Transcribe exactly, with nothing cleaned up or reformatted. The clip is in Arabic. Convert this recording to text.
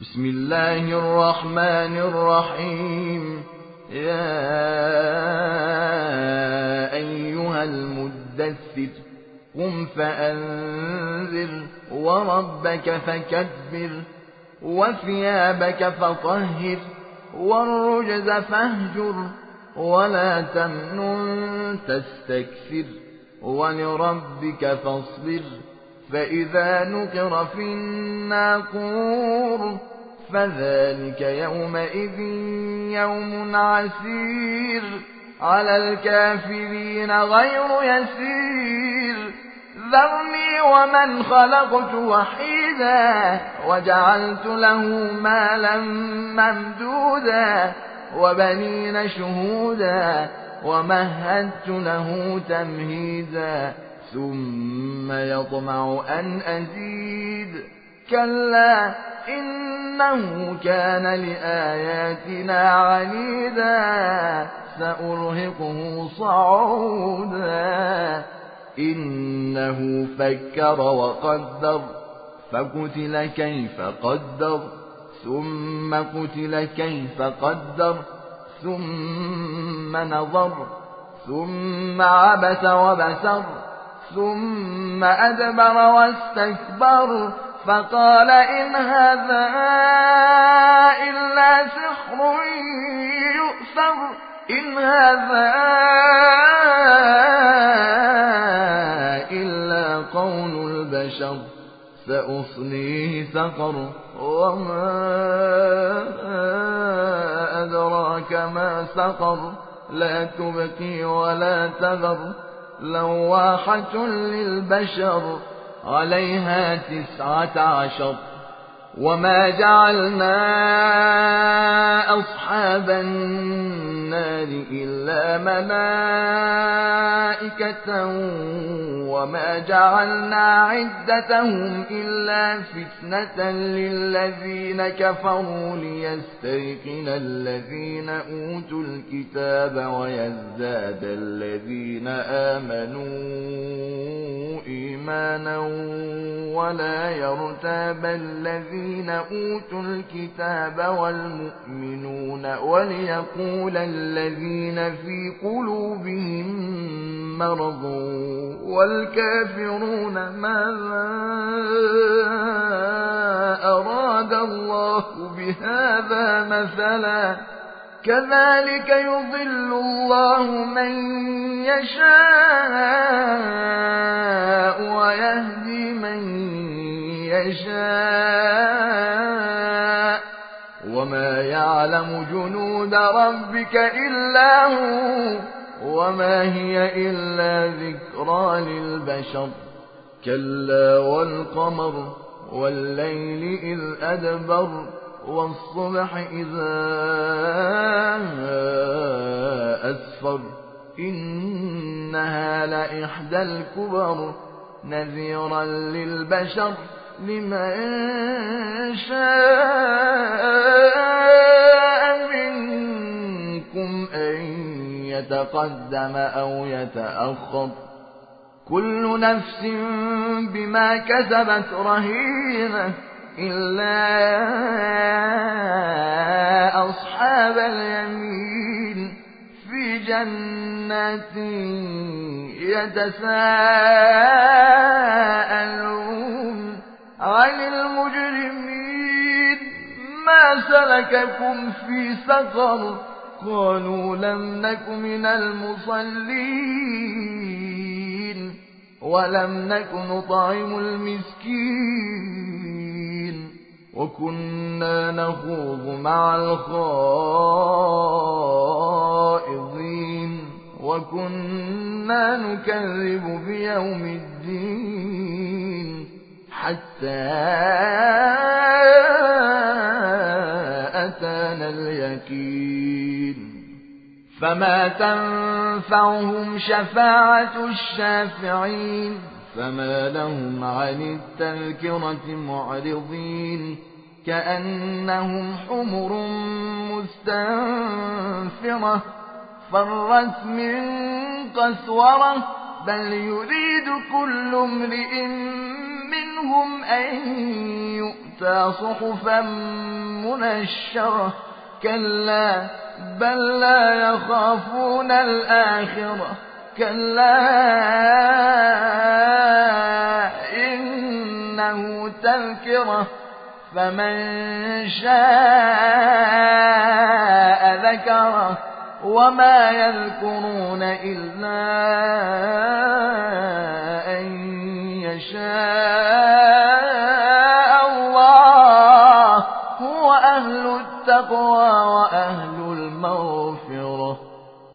بسم الله الرحمن الرحيم. يا أيها المدثر قم فأنذر وربك فكبر وثيابك فطهر والرجز فاهجر ولا تمنن تستكثر ولربك فاصبر. فإذا نقر في الناقور فذلك يومئذ يوم عسير على الكافرين غير يسير. ذرني ومن خلقت وحيدا وجعلت له مالا ممدودا وبنين شهودا ومهدت له تمهيدا ثم يطمع أن أزيد. كلا إنه كان لآياتنا عنيدا سأرهقه صعودا. إنه فكر وقدر فقتل كيف قدر ثم قتل كيف قدر ثم نظر ثم عبس وبسر ثم أدبر واستكبر فقال إن هذا إلا سحر يؤثر إن هذا إلا قول البشر سأصليه سقر وما أدراك ما سقر لا تبقي ولا تذر لواحة للبشر عليها تسعة عشر. وما جعلنا أصحاب النار إلا ملائكة وما جعلنا عدتهم إلا فتنة للذين كفروا ليستيقن الذين أوتوا الكتاب ويزداد الذين آمنوا إيمانا ولا يرتاب الذين أوتوا الكتاب والمؤمنون وليقول الذين في قلوبهم مرض والكافرون ماذا أراد الله بهذا مثلا كذلك يضل الله من يشاء ويهدي من يشاء وما يعلم جنود ربك إلا هو وما هي إلا ذكرى للبشر. كلا والقمر والليل إذ أدبر والصبح إذا أسفر إنها لإحدى الكبر نذيرا للبشر لمن شاء منكم أن يتقدم أو يتأخر كل نفس بما كسبت رهينة إلا أصحاب اليمين في جنات يتساءلون عن المجرمين ما سلككم في سقر قالوا لم نك من المصلين ولم نك نطعم المسكين وكنا نخوض مع الخائضين وكنا نكذب بيوم الدين حتى أتانا اليقين فما تنفعهم شفاعة الشافعين فما لهم عن التذكرة معرضين كأنهم حمر مستنفرة فرت من قسورة بل يريد كل امرئ منهم أن يؤتى موسى صحفا منشرة كلا بل لا يخافون الآخرة كلا إنه تذكرة فمن شاء ذكره وما يذكرون إلا أن يشاء